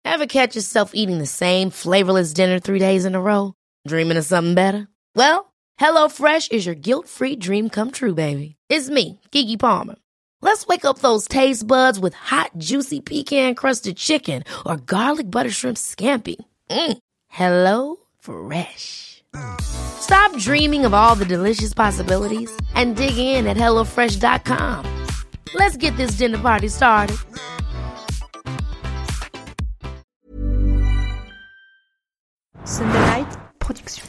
Ever catch yourself eating the same flavorless dinner 3 days in a row? Dreaming of something better? Well, HelloFresh is your guilt-free dream come true, baby. It's me, Keke Palmer. Let's wake up those taste buds with hot, juicy pecan-crusted chicken or garlic butter shrimp scampi. Hello Fresh. Stop dreaming of all the delicious possibilities and dig in at HelloFresh.com. Let's get this dinner party started. Sunday Night Production.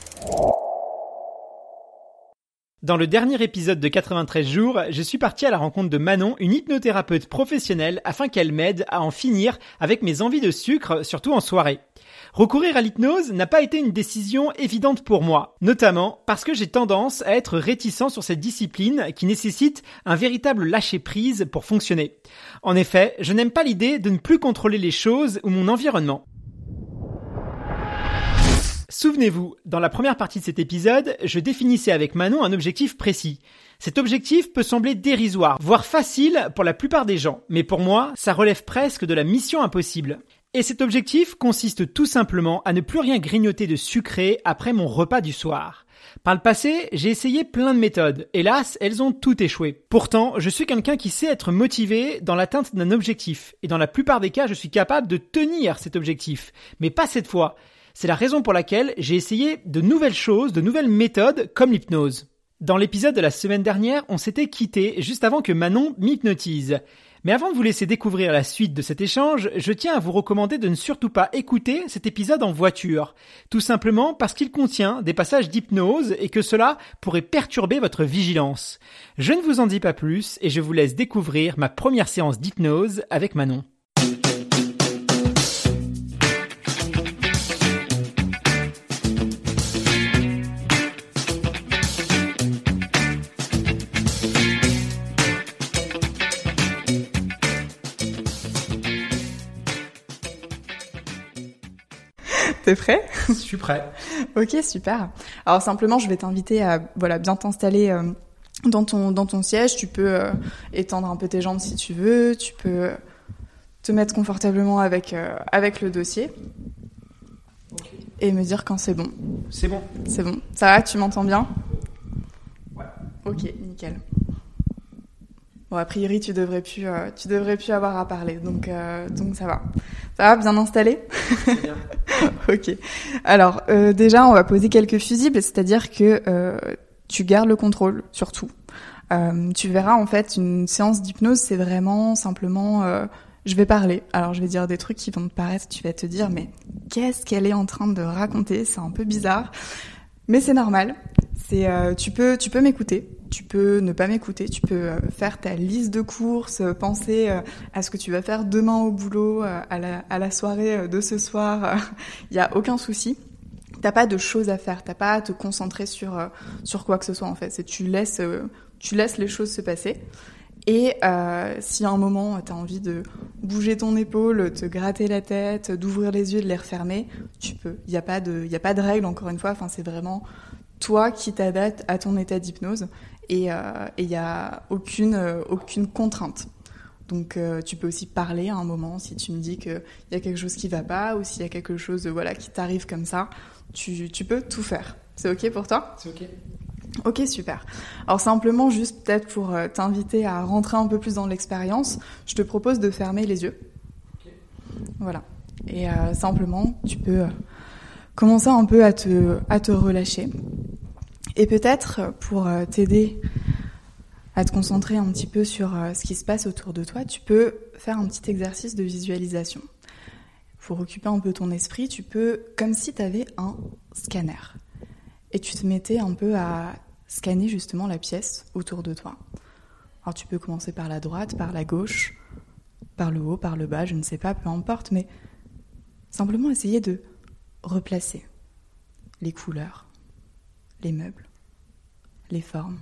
Dans le dernier épisode de 93 jours, je suis parti à la rencontre de Manon, une hypnothérapeute professionnelle, afin qu'elle m'aide à en finir avec mes envies de sucre, surtout en soirée. Recourir à l'hypnose n'a pas été une décision évidente pour moi, notamment parce que j'ai tendance à être réticent sur cette discipline qui nécessite un véritable lâcher-prise pour fonctionner. En effet, je n'aime pas l'idée de ne plus contrôler les choses ou mon environnement. Souvenez-vous, dans la première partie de cet épisode, je définissais avec Manon un objectif précis. Cet objectif peut sembler dérisoire, voire facile pour la plupart des gens, mais pour moi, ça relève presque de la mission impossible. Et cet objectif consiste tout simplement à ne plus rien grignoter de sucré après mon repas du soir. Par le passé, j'ai essayé plein de méthodes. Hélas, elles ont toutes échoué. Pourtant, je suis quelqu'un qui sait être motivé dans l'atteinte d'un objectif. Et dans la plupart des cas, je suis capable de tenir cet objectif. Mais pas cette fois. C'est la raison pour laquelle j'ai essayé de nouvelles choses, de nouvelles méthodes comme l'hypnose. Dans l'épisode de la semaine dernière, on s'était quitté juste avant que Manon m'hypnotise. Mais avant de vous laisser découvrir la suite de cet échange, je tiens à vous recommander de ne surtout pas écouter cet épisode en voiture. Tout simplement parce qu'il contient des passages d'hypnose et que cela pourrait perturber votre vigilance. Je ne vous en dis pas plus et je vous laisse découvrir ma première séance d'hypnose avec Manon. T'es prêt ? Je suis prêt. Ok, super. Alors simplement, je vais t'inviter à bien t'installer dans ton siège. Tu peux étendre un peu tes jambes si tu veux. Tu peux te mettre confortablement avec le dossier. Okay. Et me dire quand c'est bon. C'est bon. C'est bon. Ça va, tu m'entends bien ? Ouais. Ok, nickel. Bon, a priori, tu devrais plus avoir à parler, donc ça va. Ça va, bien installé ? C'est bien. Ok. Alors, déjà, on va poser quelques fusibles, c'est-à-dire que tu gardes le contrôle, surtout. Tu verras, en fait, une séance d'hypnose, c'est vraiment simplement... je vais parler. Alors, je vais dire des trucs qui vont te paraître, tu vas te dire, mais qu'est-ce qu'elle est en train de raconter ? C'est un peu bizarre. Mais c'est normal. Tu peux m'écouter. Tu peux ne pas m'écouter, tu peux faire ta liste de courses, penser à ce que tu vas faire demain au boulot, à la soirée de ce soir. Il y a aucun souci. T'as pas de choses à faire, t'as pas à te concentrer sur quoi que ce soit en fait. C'est tu laisses les choses se passer. Et si à un moment t'as envie de bouger ton épaule, te gratter la tête, d'ouvrir les yeux, de les refermer, tu peux. Il y a pas de règle encore une fois. Enfin, c'est vraiment toi qui t'adaptes à ton état d'hypnose. Et il y a aucune contrainte. Donc tu peux aussi parler à un moment si tu me dis qu'il y a quelque chose qui va pas ou s'il y a quelque chose qui t'arrive comme ça, tu peux tout faire. C'est ok pour toi ? C'est ok. Ok, super. Alors simplement, juste peut-être pour t'inviter à rentrer un peu plus dans l'expérience, je te propose de fermer les yeux. Okay. Voilà. Et simplement, tu peux commencer un peu à te relâcher. Et peut-être, pour t'aider à te concentrer un petit peu sur ce qui se passe autour de toi, tu peux faire un petit exercice de visualisation. Pour occuper un peu ton esprit, tu peux, comme si tu avais un scanner. Et tu te mettais un peu à scanner justement la pièce autour de toi. Alors tu peux commencer par la droite, par la gauche, par le haut, par le bas, je ne sais pas, peu importe, mais simplement essayer de replacer les couleurs, les meubles, les formes.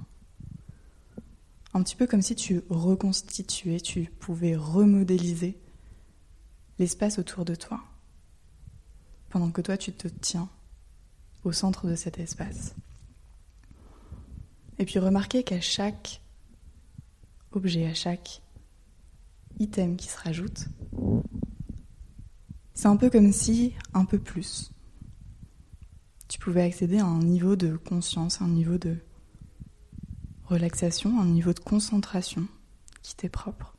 Un petit peu comme si tu reconstituais, tu pouvais remodéliser l'espace autour de toi, pendant que toi tu te tiens au centre de cet espace. Et puis remarquez qu'à chaque objet, à chaque item qui se rajoute, C'est un peu comme si, un peu plus, tu pouvais accéder à un niveau de conscience, un niveau de relaxation, un niveau de concentration qui t'est propre.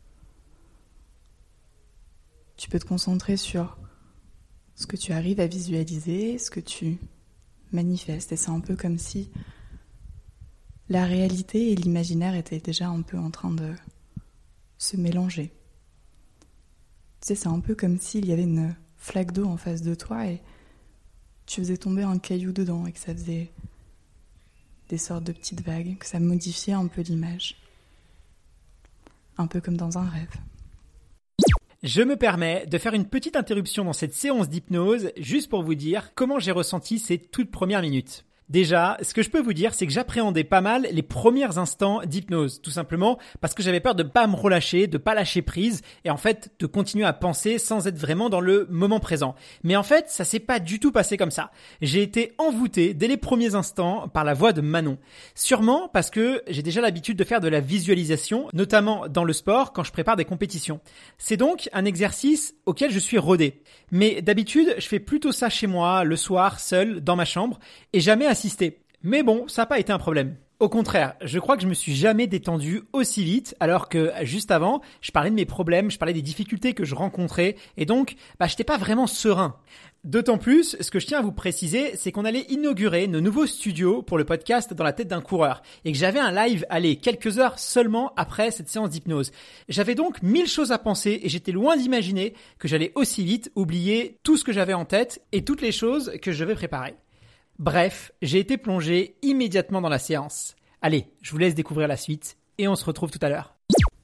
Tu peux te concentrer sur ce que tu arrives à visualiser, ce que tu manifestes. Et c'est un peu comme si la réalité et l'imaginaire étaient déjà un peu en train de se mélanger. Tu sais, c'est un peu comme s'il y avait une flaque d'eau en face de toi et tu faisais tomber un caillou dedans et que ça faisait des sortes de petites vagues, que ça modifiait un peu l'image. Un peu comme dans un rêve. Je me permets de faire une petite interruption dans cette séance d'hypnose juste pour vous dire comment j'ai ressenti ces toutes premières minutes. Déjà, ce que je peux vous dire, c'est que j'appréhendais pas mal les premiers instants d'hypnose, tout simplement parce que j'avais peur de pas me relâcher, de pas lâcher prise et en fait de continuer à penser sans être vraiment dans le moment présent. Mais en fait, ça s'est pas du tout passé comme ça. J'ai été envoûté dès les premiers instants par la voix de Manon. Sûrement parce que j'ai déjà l'habitude de faire de la visualisation, notamment dans le sport quand je prépare des compétitions. C'est donc un exercice auquel je suis rodé. Mais d'habitude, je fais plutôt ça chez moi, le soir, seul, dans ma chambre et jamais assisté. Mais bon, ça n'a pas été un problème. Au contraire, je crois que je me suis jamais détendu aussi vite, alors que juste avant, je parlais de mes problèmes, je parlais des difficultés que je rencontrais, et donc, j'étais pas vraiment serein. D'autant plus, ce que je tiens à vous préciser, c'est qu'on allait inaugurer nos nouveaux studios pour le podcast Dans la tête d'un coureur, et que j'avais un live, quelques heures seulement après cette séance d'hypnose. J'avais donc 1000 choses à penser, et j'étais loin d'imaginer que j'allais aussi vite oublier tout ce que j'avais en tête, et toutes les choses que je devais préparer. Bref, j'ai été plongé immédiatement dans la séance. Allez, je vous laisse découvrir la suite et on se retrouve tout à l'heure.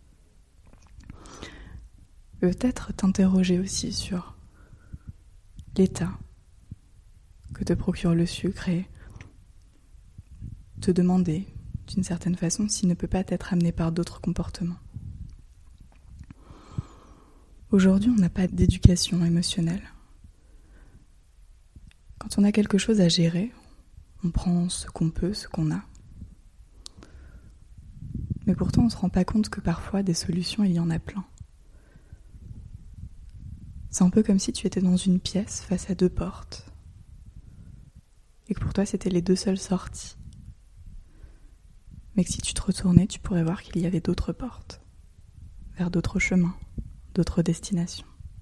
Peut-être t'interroger aussi sur l'état que te procure le sucre et te demander d'une certaine façon s'il ne peut pas être amené par d'autres comportements. Aujourd'hui, on n'a pas d'éducation émotionnelle. Quand on a quelque chose à gérer, on prend ce qu'on peut, ce qu'on a. Mais pourtant, on ne se rend pas compte que parfois, des solutions, il y en a plein. C'est un peu comme si tu étais dans une pièce face à 2 portes. Et que pour toi, c'était les 2 seules sorties. Mais que si tu te retournais, tu pourrais voir qu'il y avait d'autres portes, vers d'autres chemins, d'autres destinations.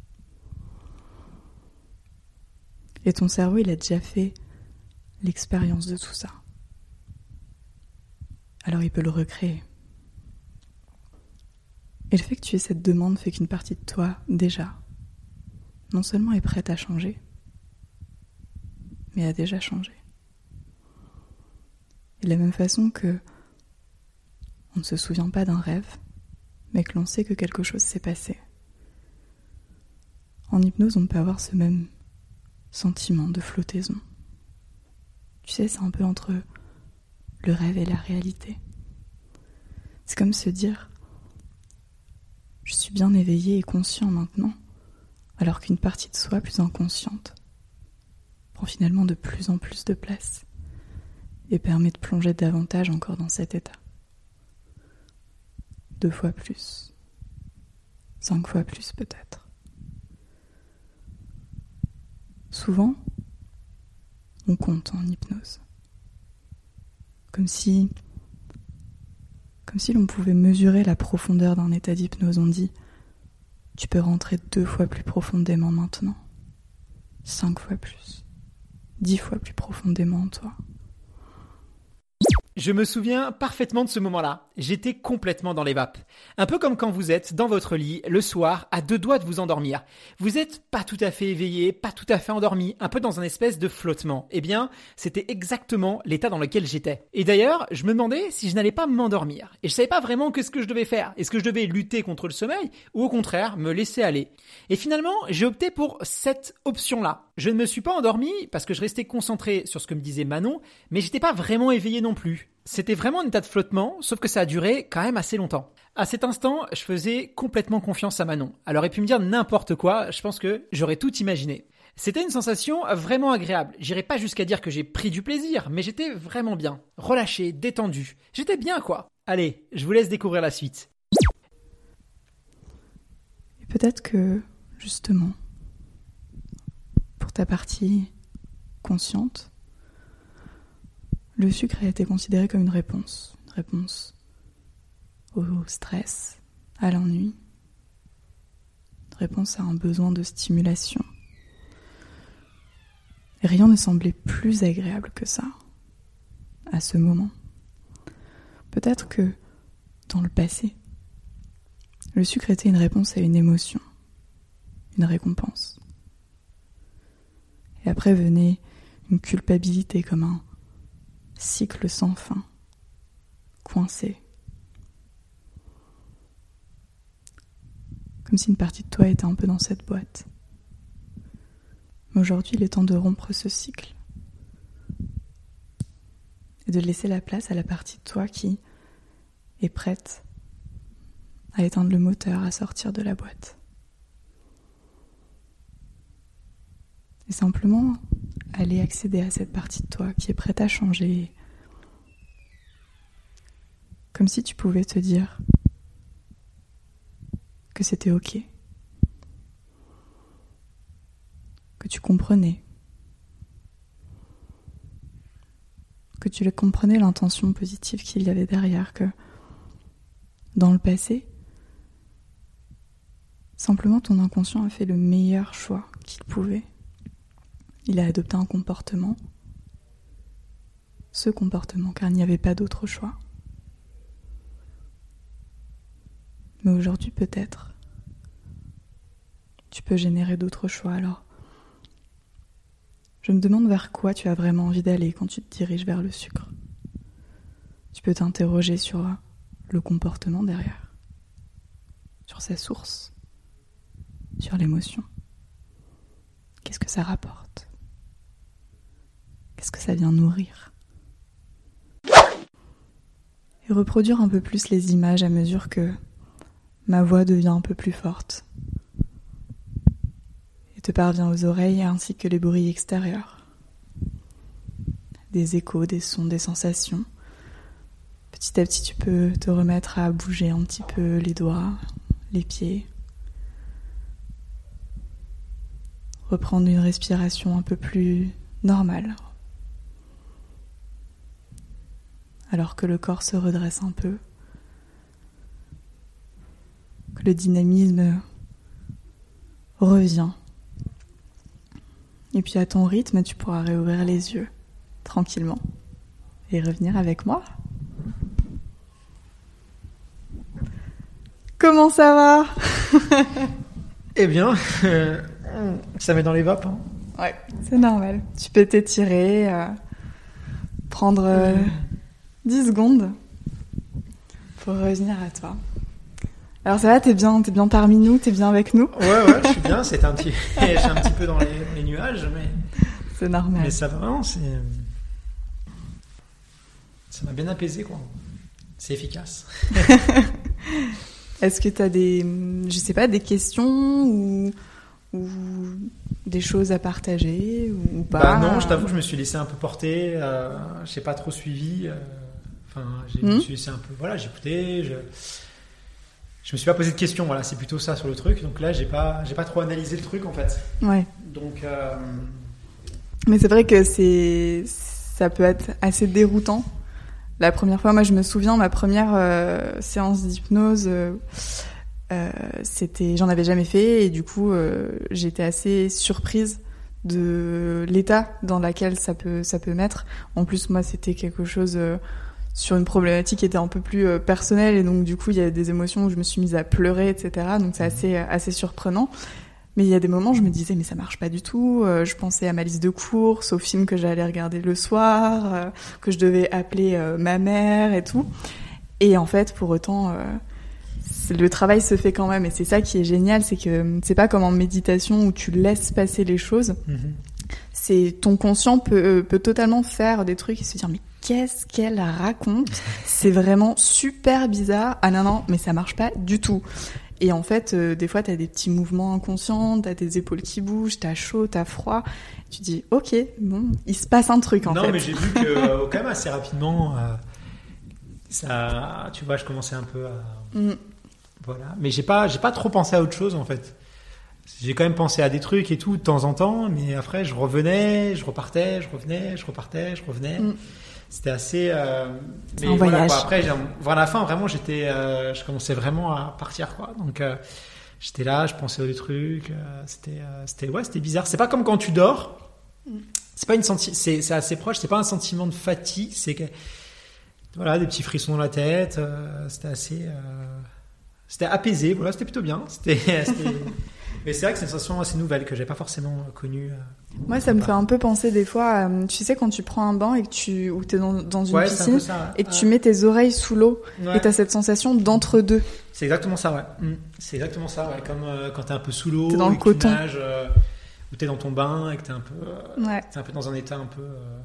Et ton cerveau, il a déjà fait l'expérience de tout ça. Alors il peut le recréer. Et le fait que tu aies cette demande fait qu'une partie de toi, déjà, non seulement est prête à changer, mais a déjà changé. Et de la même façon que on ne se souvient pas d'un rêve, mais que l'on sait que quelque chose s'est passé. En hypnose, on peut avoir ce même sentiment de flottaison. Tu sais, c'est un peu entre le rêve et la réalité. C'est comme se dire « Je suis bien éveillé et conscient maintenant », alors qu'une partie de soi plus inconsciente prend finalement de plus en plus de place et permet de plonger davantage encore dans cet état. 2 fois plus, 5 fois plus peut-être. Souvent, on compte en hypnose. Comme si l'on pouvait mesurer la profondeur d'un état d'hypnose. On dit, tu peux rentrer 2 fois plus profondément maintenant, 5 fois plus, 10 fois plus profondément en toi. Je me souviens parfaitement de ce moment-là. J'étais complètement dans les vapes. Un peu comme quand vous êtes dans votre lit, le soir, à 2 doigts de vous endormir. Vous n'êtes pas tout à fait éveillé, pas tout à fait endormi, un peu dans un espèce de flottement. Eh bien, c'était exactement l'état dans lequel j'étais. Et d'ailleurs, je me demandais si je n'allais pas m'endormir. Et je savais pas vraiment ce que je devais faire. Est-ce que je devais lutter contre le sommeil ou au contraire me laisser aller? Et finalement, j'ai opté pour cette option-là. Je ne me suis pas endormi parce que je restais concentré sur ce que me disait Manon, mais j'étais pas vraiment éveillé non plus. C'était vraiment un état de flottement, sauf que ça a duré quand même assez longtemps. À cet instant, je faisais complètement confiance à Manon. Elle aurait pu me dire n'importe quoi, je pense que j'aurais tout imaginé. C'était une sensation vraiment agréable. J'irai pas jusqu'à dire que j'ai pris du plaisir, mais j'étais vraiment bien. Relâché, détendu. J'étais bien quoi. Allez, je vous laisse découvrir la suite. Et peut-être que, justement, ta partie consciente, le sucre a été considéré comme une réponse au stress, à l'ennui, une réponse à un besoin de stimulation. Et rien ne semblait plus agréable que ça, à ce moment. Peut-être que, dans le passé, le sucre était une réponse à une émotion, une récompense. Et après venait une culpabilité comme un cycle sans fin, coincé. Comme si une partie de toi était un peu dans cette boîte. Mais aujourd'hui, il est temps de rompre ce cycle et de laisser la place à la partie de toi qui est prête à éteindre le moteur, à sortir de la boîte. Et simplement aller accéder à cette partie de toi qui est prête à changer. Comme si tu pouvais te dire que c'était ok. Que tu comprenais. Que tu comprenais l'intention positive qu'il y avait derrière, que dans le passé, simplement ton inconscient a fait le meilleur choix qu'il pouvait. Il a adopté un comportement, ce comportement, car il n'y avait pas d'autre choix. Mais aujourd'hui, peut-être, tu peux générer d'autres choix. Alors, je me demande vers quoi tu as vraiment envie d'aller quand tu te diriges vers le sucre. Tu peux t'interroger sur le comportement derrière, sur sa source, sur l'émotion. Qu'est-ce que ça rapporte ? Qu'est-ce que ça vient nourrir ? Et reproduire un peu plus les images à mesure que ma voix devient un peu plus forte et te parvient aux oreilles ainsi que les bruits extérieurs. Des échos, des sons, des sensations. Petit à petit, tu peux te remettre à bouger un petit peu les doigts, les pieds. Reprendre une respiration un peu plus normale. Alors que le corps se redresse un peu. Que le dynamisme revient. Et puis à ton rythme, tu pourras réouvrir les yeux tranquillement et revenir avec moi. Comment ça va ? Eh bien, ça met dans les vapes. Hein. Ouais, c'est normal. Tu peux t'étirer, prendre 10 secondes pour revenir à toi. Alors ça va, t'es bien parmi nous, t'es bien avec nous ? Ouais, je suis bien. Je suis un petit peu dans les nuages, mais c'est normal. Mais ça va vraiment, ça m'a bien apaisé, quoi. C'est efficace. Est-ce que t'as des questions ou des choses à partager ou pas ? Bah non, je t'avoue, je me suis laissé un peu porter. J'ai pas trop suivi. Je me suis laissé un peu. Voilà, j'écoutais. Je me suis pas posé de questions. Voilà, c'est plutôt ça sur le truc. Donc là, j'ai pas trop analysé le truc en fait. Ouais. Donc. Mais c'est vrai que ça peut être assez déroutant. La première fois, moi, je me souviens, ma première séance d'hypnose. J'en avais jamais fait et du coup j'étais assez surprise de l'état dans lequel ça peut mettre. En plus moi c'était quelque chose sur une problématique qui était un peu plus personnelle et donc du coup il y a des émotions où je me suis mise à pleurer, etc. Donc c'est assez surprenant. Mais il y a des moments où je me disais mais ça marche pas du tout. Je pensais à ma liste de courses, aux films que j'allais regarder le soir, que je devais appeler ma mère et tout. Et en fait pour autant le travail se fait quand même et c'est ça qui est génial, c'est que c'est pas comme en méditation où tu laisses passer les choses. C'est ton conscient peut totalement faire des trucs et se dire mais qu'est-ce qu'elle raconte ? C'est vraiment super bizarre. Ah non, mais ça marche pas du tout. Et en fait, des fois, t'as des petits mouvements inconscients, t'as tes épaules qui bougent, t'as chaud, t'as froid. Tu dis, ok, bon, il se passe un truc en fait. Non, mais j'ai vu que quand même assez rapidement, ça, tu vois, je commençais un peu à... Voilà. Mais j'ai pas trop pensé à autre chose en fait. J'ai quand même pensé à des trucs et tout de temps en temps, mais après je revenais, je repartais, je revenais, je repartais, je revenais. C'était assez. C'est un voyage. Quoi. Après, vers la fin, vraiment, je commençais vraiment à partir, quoi. Donc j'étais là, je pensais aux trucs. C'était bizarre. C'est pas comme quand tu dors. C'est pas c'est assez proche. C'est pas un sentiment de fatigue. C'est que voilà, des petits frissons dans la tête. C'était assez. C'était apaisé. Voilà, c'était plutôt bien. Mais c'est vrai que c'est une sensation assez nouvelle que j'avais pas forcément connue. Moi, ça me fait un peu penser des fois, tu sais, quand tu prends un bain et que ou t'es dans une piscine et que tu mets tes oreilles sous l'eau et t'as cette sensation d'entre-deux. C'est exactement ça, ouais. C'est exactement ça, ouais. Comme quand t'es un peu sous l'eau, t'es dans le coton, tu nages, ou t'es dans ton bain et que t'es un peu dans un état un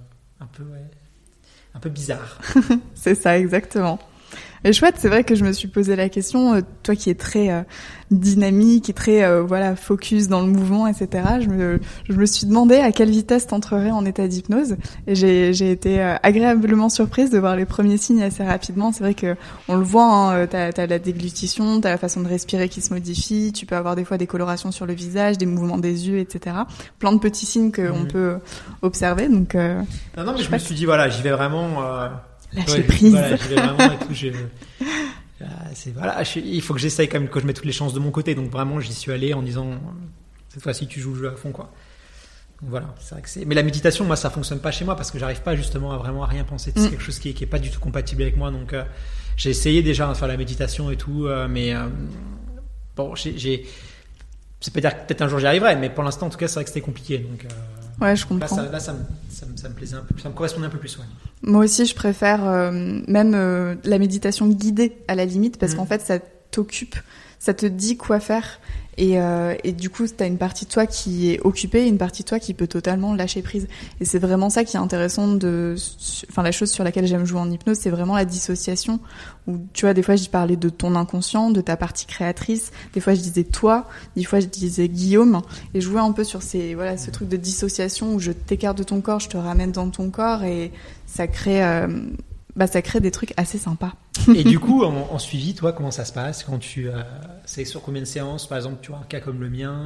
peu bizarre. C'est ça, exactement. Et chouette, c'est vrai que je me suis posé la question, toi qui es très dynamique et très focus dans le mouvement, etc. Je me suis demandé à quelle vitesse t'entrerais en état d'hypnose, et j'ai été agréablement surprise de voir les premiers signes assez rapidement. C'est vrai que on le voit, hein, t'as la déglutition, t'as la façon de respirer qui se modifie, tu peux avoir des fois des colorations sur le visage, des mouvements des yeux, etc. Plein de petits signes qu'on peut observer. Donc non, mais je me suis dit voilà, j'y vais vraiment. Lâcher prise. Voilà, j'y vais vraiment et tout. Il faut que j'essaye quand même, que je mette toutes les chances de mon côté. Donc vraiment, j'y suis allé en disant cette fois-ci, tu joues le jeu à fond, quoi. Donc voilà, c'est vrai que c'est. Mais la méditation, moi, ça fonctionne pas chez moi parce que j'arrive pas justement à rien penser. C'est quelque chose qui est pas du tout compatible avec moi. Donc j'ai essayé déjà de faire la méditation et tout, mais bon, c'est peut-être un jour j'y arriverai, mais pour l'instant, en tout cas, c'est vrai que c'était compliqué. Donc ouais, je comprends. Là, ça me plaisait un peu, ça me correspondait un peu plus, ouais. Moi aussi, je préfère même la méditation guidée à la limite, parce qu'en fait, ça t'occupe, ça te dit quoi faire, et du coup, t'as une partie de toi qui est occupée et une partie de toi qui peut totalement lâcher prise. Et c'est vraiment ça qui est intéressant la chose sur laquelle j'aime jouer en hypnose, c'est vraiment la dissociation, où tu vois, des fois, je parlais de ton inconscient, de ta partie créatrice, des fois, je disais toi, des fois, je disais Guillaume, et jouer un peu sur ce truc de dissociation où je t'écarte de ton corps, je te ramène dans ton corps, et ça crée des trucs assez sympas. Et du coup, en suivi, toi, comment ça se passe quand c'est sur combien de séances, par exemple, tu vois, un cas comme le mien,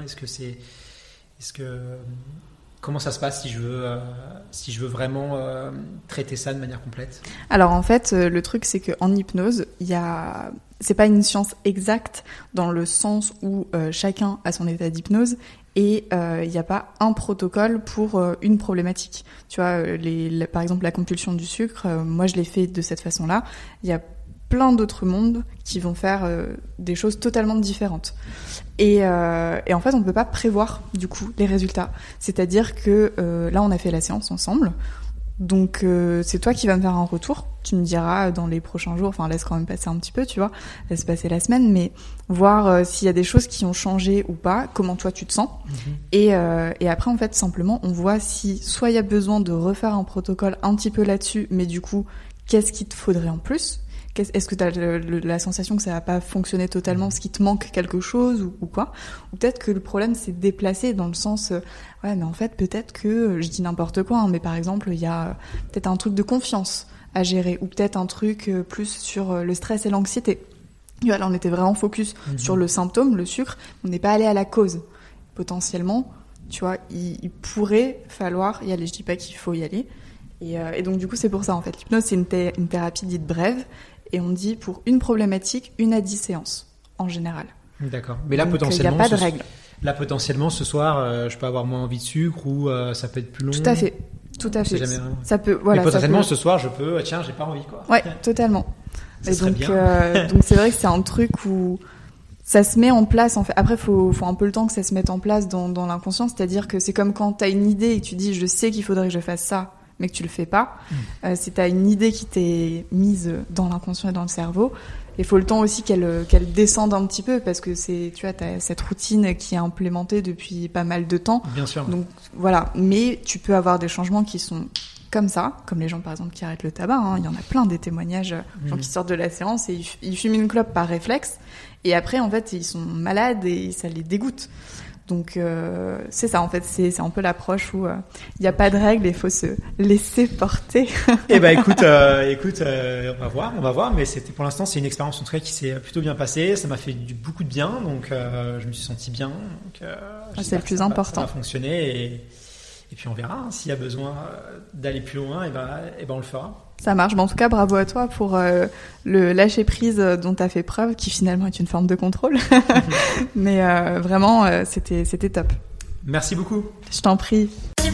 comment ça se passe si je veux vraiment traiter ça de manière complète? Alors en fait, le truc c'est qu'en hypnose, c'est pas une science exacte dans le sens où chacun a son état d'hypnose. Et il n'y a pas un protocole pour une problématique. Tu vois, par exemple la compulsion du sucre, moi je l'ai fait de cette façon-là. Il y a plein d'autres mondes qui vont faire des choses totalement différentes. Et en fait, on ne peut pas prévoir du coup les résultats. C'est-à-dire que là, on a fait la séance ensemble. Donc c'est toi qui vas me faire un retour. Tu me diras dans les prochains jours, enfin laisse quand même passer un petit peu, tu vois, laisse passer la semaine, mais voir s'il y a des choses qui ont changé ou pas, comment toi tu te sens. Et après en fait simplement on voit si soit il y a besoin de refaire un protocole un petit peu là-dessus, mais du coup qu'est-ce qu'il te faudrait en plus? Est-ce que tu as la sensation que ça va pas fonctionner totalement, parce qu'il te manque quelque chose ou quoi? Ou peut-être que le problème c'est déplacé dans le sens ouais mais en fait peut-être que je dis n'importe quoi, hein, mais par exemple il y a peut-être un truc de confiance à gérer, ou peut-être un truc plus sur le stress et l'anxiété. Là on était vraiment focus sur le symptôme, le sucre, on n'est pas allé à la cause. Potentiellement, tu vois, il pourrait falloir y aller. Je dis pas qu'il faut y aller. Et donc du coup c'est pour ça en fait. L'hypnose c'est une thérapie dite brève. Et on dit pour une problématique, 1 à 10 séances, en général. D'accord. Mais là, donc, potentiellement, il n'y a pas de règle. Là, potentiellement, ce soir, je peux avoir moins envie de sucre, ou ça peut être plus long. Tout à fait. Jamais... Ça peut, voilà. Mais potentiellement, ce soir, je peux, tiens, j'ai pas envie, quoi. Ouais, totalement. Ça et serait donc, bien. donc c'est vrai que c'est un truc où ça se met en place, en fait. Après, faut un peu le temps que ça se mette en place dans l'inconscient. C'est-à-dire que c'est comme quand t'as une idée et que tu dis, je sais qu'il faudrait que je fasse ça, mais que tu le fais pas. Si t'as une idée qui t'est mise dans l'inconscient et dans le cerveau, il faut le temps aussi qu'elle descende un petit peu, parce que tu vois, t'as cette routine qui est implémentée depuis pas mal de temps. Bien sûr. Donc voilà, mais tu peux avoir des changements qui sont comme ça, comme les gens par exemple qui arrêtent le tabac, hein. Il y en a plein des témoignages, gens qui sortent de la séance et ils fument une clope par réflexe, et après en fait ils sont malades et ça les dégoûte. Donc c'est ça en fait, c'est un peu l'approche où il n'y a pas de règles, il faut se laisser porter. Eh ben écoute, on va voir, mais pour l'instant c'est une expérience en tout cas qui s'est plutôt bien passée, ça m'a fait beaucoup de bien, donc je me suis senti bien, donc c'est le plus important. Ça va fonctionner et puis on verra s'il y a besoin d'aller plus loin, et ben on le fera. Ça marche, mais en tout cas bravo à toi pour le lâcher prise dont tu as fait preuve, qui finalement est une forme de contrôle. Mais vraiment c'était top. Merci beaucoup. Je t'en prie.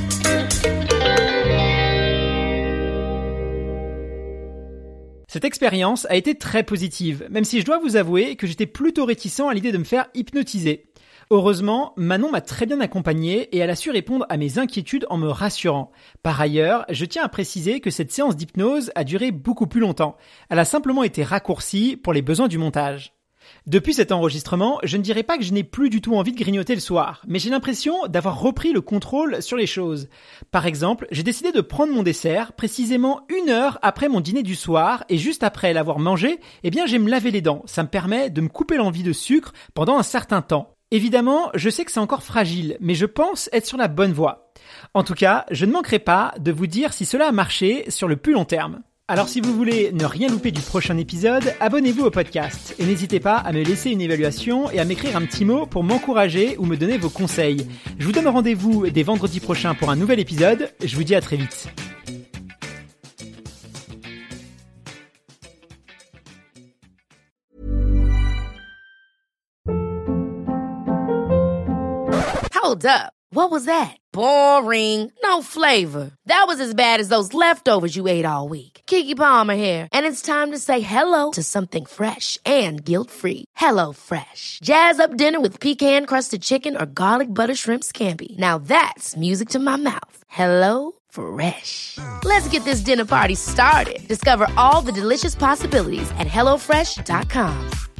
Cette expérience a été très positive, même si je dois vous avouer que j'étais plutôt réticent à l'idée de me faire hypnotiser. Heureusement, Manon m'a très bien accompagné et elle a su répondre à mes inquiétudes en me rassurant. Par ailleurs, je tiens à préciser que cette séance d'hypnose a duré beaucoup plus longtemps. Elle a simplement été raccourcie pour les besoins du montage. Depuis cet enregistrement, je ne dirais pas que je n'ai plus du tout envie de grignoter le soir, mais j'ai l'impression d'avoir repris le contrôle sur les choses. Par exemple, j'ai décidé de prendre mon dessert précisément 1 heure après mon dîner du soir et juste après l'avoir mangé, j'ai me laver les dents. Ça me permet de me couper l'envie de sucre pendant un certain temps. Évidemment, je sais que c'est encore fragile, mais je pense être sur la bonne voie. En tout cas, je ne manquerai pas de vous dire si cela a marché sur le plus long terme. Alors si vous voulez ne rien louper du prochain épisode, abonnez-vous au podcast et n'hésitez pas à me laisser une évaluation et à m'écrire un petit mot pour m'encourager ou me donner vos conseils. Je vous donne rendez-vous dès vendredi prochain pour un nouvel épisode. Je vous dis à très vite. Hold up. What was that? Boring. No flavor. That was as bad as those leftovers you ate all week. Keke Palmer here, and it's time to say hello to something fresh and guilt-free. Hello Fresh. Jazz up dinner with pecan-crusted chicken or garlic butter shrimp scampi. Now that's music to my mouth. Hello Fresh. Let's get this dinner party started. Discover all the delicious possibilities at HelloFresh.com.